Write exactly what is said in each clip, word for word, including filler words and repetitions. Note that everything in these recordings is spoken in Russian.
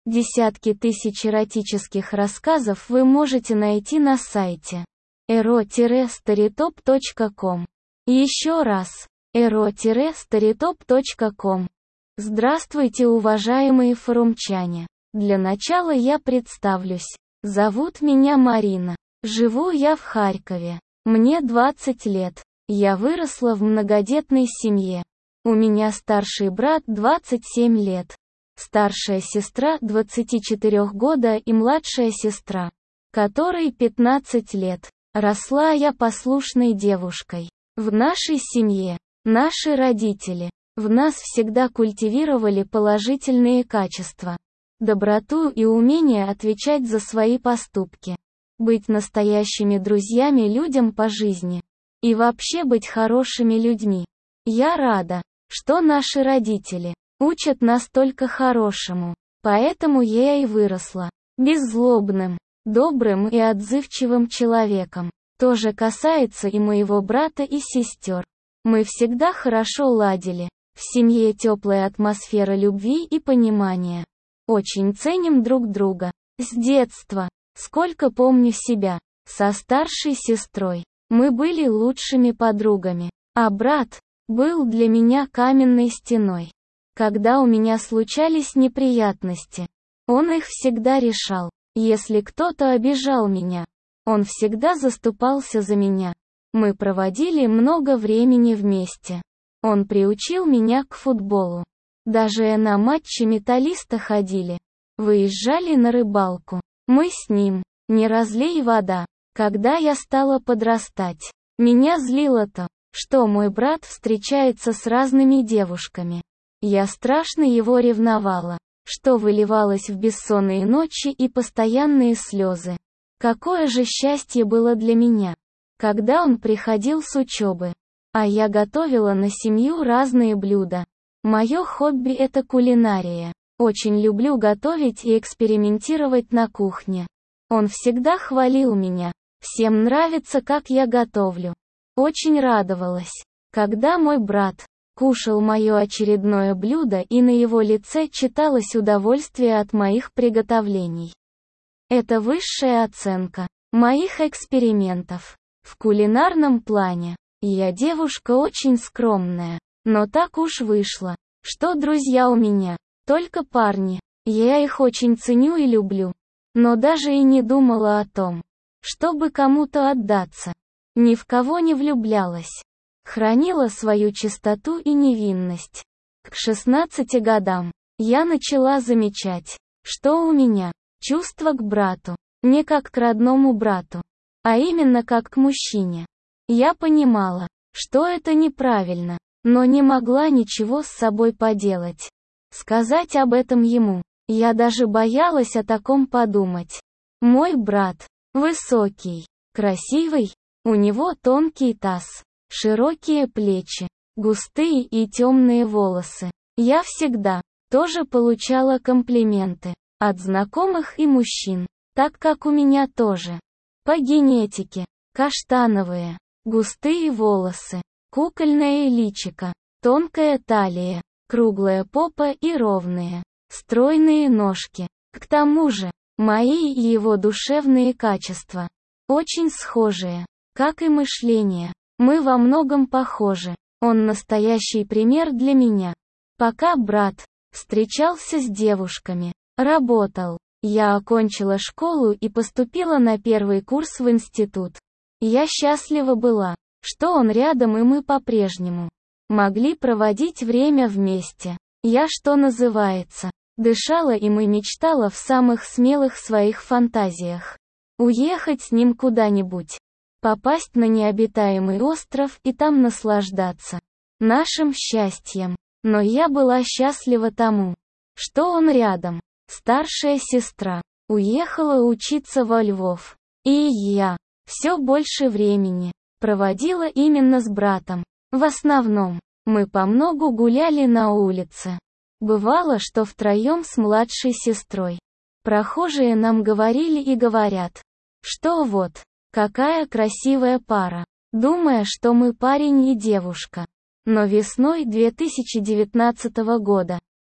Десятки тысяч эротических рассказов вы можете найти на сайте эро старитоп точка ком. Еще раз, эро старитоп точка ком. Здравствуйте, уважаемые форумчане. Для начала я представлюсь. Зовут меня Марина. Живу я в Харькове. Мне двадцать лет. Я выросла в многодетной семье. У меня старший брат двадцать семь лет. Старшая сестра двадцать четыре года и младшая сестра, которой пятнадцать лет. Росла я послушной девушкой. В нашей семье, наши родители, в нас всегда культивировали положительные качества. Доброту и умение отвечать за свои поступки. Быть настоящими друзьями людям по жизни. И вообще быть хорошими людьми. Я рада, что наши родители учат нас только хорошему. Поэтому я и выросла беззлобным, добрым и отзывчивым человеком. То же касается и моего брата и сестер. Мы всегда хорошо ладили. В семье теплая атмосфера любви и понимания. Очень ценим друг друга. С детства, сколько помню себя, со старшей сестрой, мы были лучшими подругами. А брат был для меня каменной стеной. Когда у меня случались неприятности, он их всегда решал. Если кто-то обижал меня, он всегда заступался за меня. Мы проводили много времени вместе. Он приучил меня к футболу. Даже на матчи Металлиста ходили. Выезжали на рыбалку. Мы с ним. Не разлей вода. Когда я стала подрастать, меня злило то, что мой брат встречается с разными девушками. Я страшно его ревновала, что выливалось в бессонные ночи и постоянные слезы. Какое же счастье было для меня, когда он приходил с учебы, а я готовила на семью разные блюда. Мое хобби — это кулинария. Очень люблю готовить и экспериментировать на кухне. Он всегда хвалил меня. Всем нравится, как я готовлю. Очень радовалась, когда мой брат кушал мое очередное блюдо, и на его лице читалось удовольствие от моих приготовлений. Это высшая оценка моих экспериментов. В кулинарном плане я девушка очень скромная, но так уж вышло, что друзья у меня только парни. Я их очень ценю и люблю, но даже и не думала о том, чтобы кому-то отдаться. Ни в кого не влюблялась. Хранила свою чистоту и невинность. К шестнадцати годам я начала замечать, что у меня чувство к брату не как к родному брату, а именно как к мужчине. Я понимала, что это неправильно, но не могла ничего с собой поделать. Сказать об этом ему, я даже боялась о таком подумать. Мой брат высокий, красивый, у него тонкий таз, широкие плечи, густые и темные волосы. Я всегда тоже получала комплименты от знакомых и мужчин, так как у меня тоже по генетике каштановые, густые волосы, кукольное личико, тонкая талия, круглая попа и ровные, стройные ножки. К тому же, мои и его душевные качества очень схожие, как и мышление. Мы во многом похожи. Он настоящий пример для меня. Пока брат встречался с девушками, работал, я окончила школу и поступила на первый курс в институт. Я счастлива была, что он рядом, и мы по-прежнему могли проводить время вместе. Я, что называется, дышала им и мечтала в самых смелых своих фантазиях. Уехать с ним куда-нибудь. Попасть на необитаемый остров и там наслаждаться нашим счастьем. Но я была счастлива тому, что он рядом. Старшая сестра уехала учиться во Львов. И я все больше времени проводила именно с братом. В основном, мы помногу гуляли на улице. Бывало, что втроем с младшей сестрой. Прохожие нам говорили и говорят, что вот, какая красивая пара, думая, что мы парень и девушка. Но весной две тысячи девятнадцатого года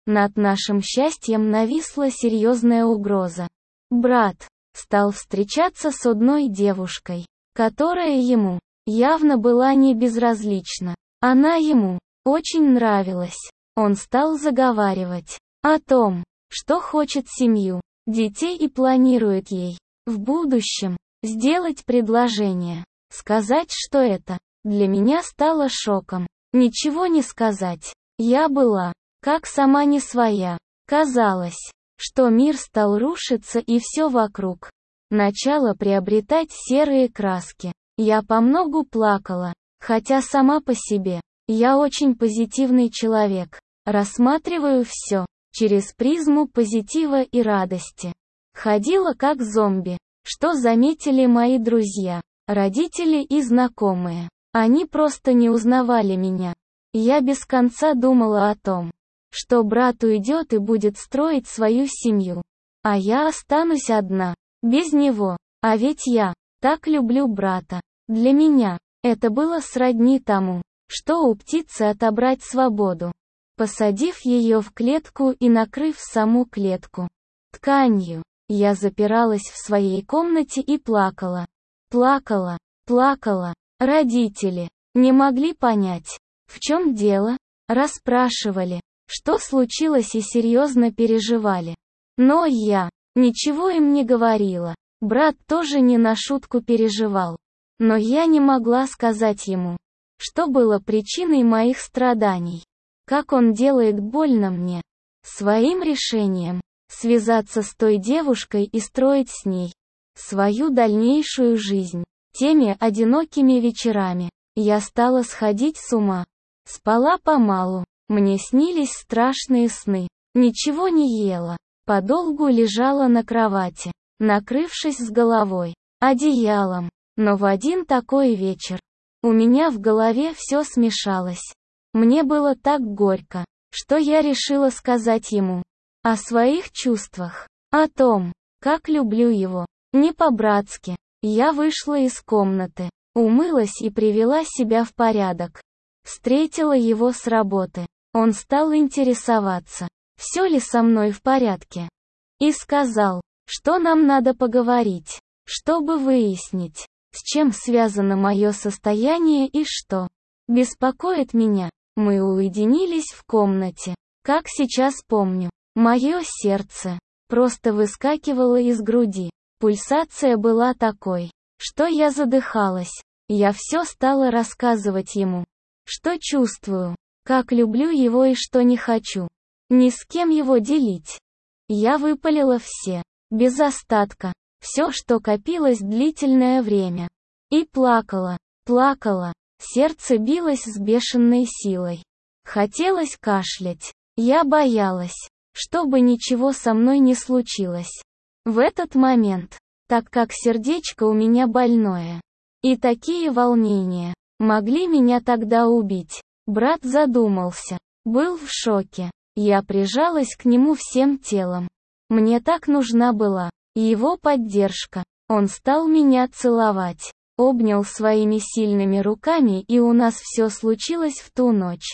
Над нашим счастьем нависла серьезная угроза. Брат стал встречаться с одной девушкой, которая ему явно была не безразлична. Она ему очень нравилась. Он стал заговаривать о том, что хочет семью, детей и планирует ей в будущем сделать предложение. Сказать, что это для меня стало шоком. Ничего не сказать. Я была как сама не своя. Казалось, что мир стал рушиться и все вокруг начало приобретать серые краски. Я помногу плакала, хотя сама по себе я очень позитивный человек. Рассматриваю все через призму позитива и радости. Ходила как зомби, что заметили мои друзья, родители и знакомые. Они просто не узнавали меня. Я без конца думала о том, что брат уйдет и будет строить свою семью, а я останусь одна, без него. А ведь я так люблю брата. Для меня это было сродни тому, что у птицы отобрать свободу, посадив ее в клетку и накрыв саму клетку тканью. Я запиралась в своей комнате и плакала. Плакала, плакала. Родители не могли понять, в чем дело, расспрашивали, что случилось, и серьезно переживали. Но я ничего им не говорила. Брат тоже не на шутку переживал. Но я не могла сказать ему, что было причиной моих страданий. Как он делает больно мне. Своим решением связаться с той девушкой и строить с ней свою дальнейшую жизнь. Теми одинокими вечерами я стала сходить с ума. Спала помалу. Мне снились страшные сны. Ничего не ела. Подолгу лежала на кровати, накрывшись с головой одеялом. Но в один такой вечер у меня в голове все смешалось. Мне было так горько, что я решила сказать ему о своих чувствах, о том, как люблю его. Не по-братски. Я вышла из комнаты, умылась и привела себя в порядок. Встретила его с работы. Он стал интересоваться, все ли со мной в порядке. И сказал, что нам надо поговорить, чтобы выяснить, с чем связано мое состояние и что беспокоит меня. Мы уединились в комнате. Как сейчас помню, мое сердце просто выскакивало из груди. Пульсация была такой, что я задыхалась. Я все стала рассказывать ему, что чувствую, как люблю его и что не хочу ни с кем его делить. Я выпалила все, без остатка, все, что копилось длительное время. И плакала, плакала. Сердце билось с бешеной силой. Хотелось кашлять. Я боялась, чтобы ничего со мной не случилось в этот момент, так как сердечко у меня больное. И такие волнения могли меня тогда убить. Брат задумался, был в шоке. Я прижалась к нему всем телом. Мне так нужна была его поддержка. Он стал меня целовать, обнял своими сильными руками, и у нас все случилось в ту ночь.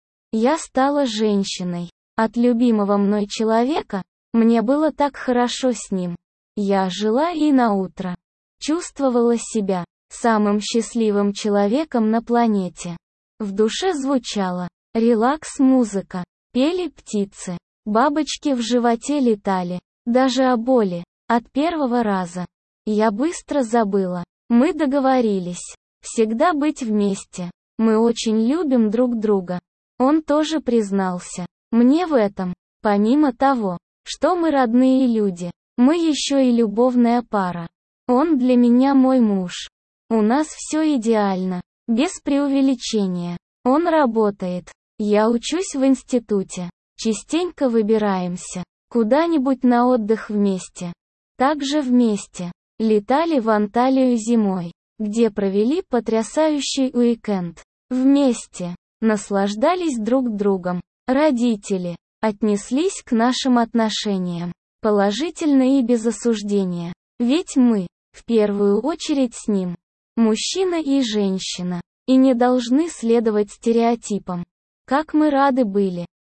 Я стала женщиной. От любимого мной человека мне было так хорошо с ним. Я жила и наутро чувствовала себя самым счастливым человеком на планете. В душе звучала релакс-музыка, пели птицы, бабочки в животе летали, даже о боли от первого раза я быстро забыла. Мы договорились всегда быть вместе. Мы очень любим друг друга. Он тоже признался мне в этом. Помимо того, что мы родные люди, мы еще и любовная пара. Он для меня мой муж. У нас все идеально, без преувеличения. Он работает. Я учусь в институте. Частенько выбираемся куда-нибудь на отдых вместе. Также вместе летали в Анталию зимой, где провели потрясающий уикенд. Вместе наслаждались друг другом. Родители отнеслись к нашим отношениям положительно и без осуждения. Ведь мы, в первую очередь с ним, мужчина и женщина, и не должны следовать стереотипам. Как мы рады были,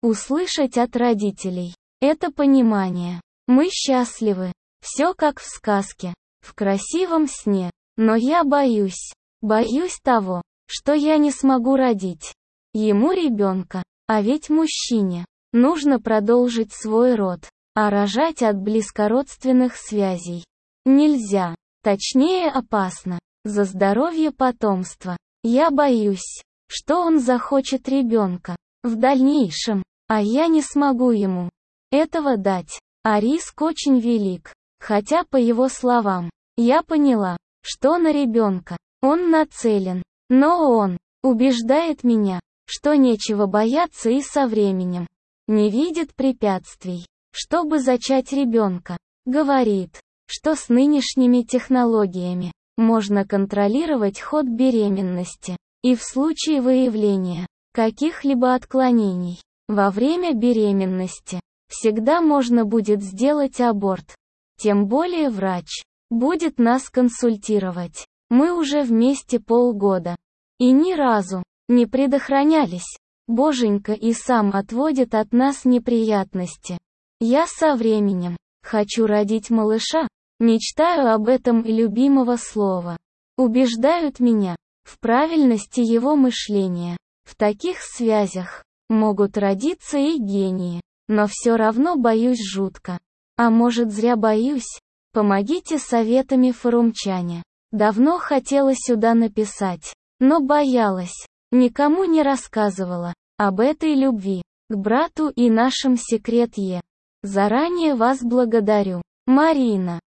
услышать от родителей. Это понимание. Мы счастливы. Все как в сказке. В красивом сне. Но я боюсь. Боюсь того, что я не смогу родить ему ребенка. А ведь мужчине нужно продолжить свой род. А рожать от близкородственных связей нельзя. Точнее, опасно. За здоровье потомства. Я боюсь, что он захочет ребенка в дальнейшем, а я не смогу ему этого дать. А риск очень велик. Хотя, по его словам, я поняла, что на ребенка он нацелен. Но он убеждает меня, что нечего бояться и со временем не видит препятствий, чтобы зачать ребенка. Говорит, что с нынешними технологиями можно контролировать ход беременности, и в случае выявления каких-либо отклонений во время беременности всегда можно будет сделать аборт. Тем более врач будет нас консультировать. Мы уже вместе полгода и ни разу не предохранялись. Боженька и сам отводит от нас неприятности. Я со временем хочу родить малыша, мечтаю об этом и любимого слова. Убеждают меня в правильности его мышления. В таких связях могут родиться и гении, но все равно боюсь жутко. А может, зря боюсь? Помогите советами, форумчане. Давно хотела сюда написать, но боялась, никому не рассказывала об этой любви к брату и нашем секрет Е. Заранее вас благодарю, Марина.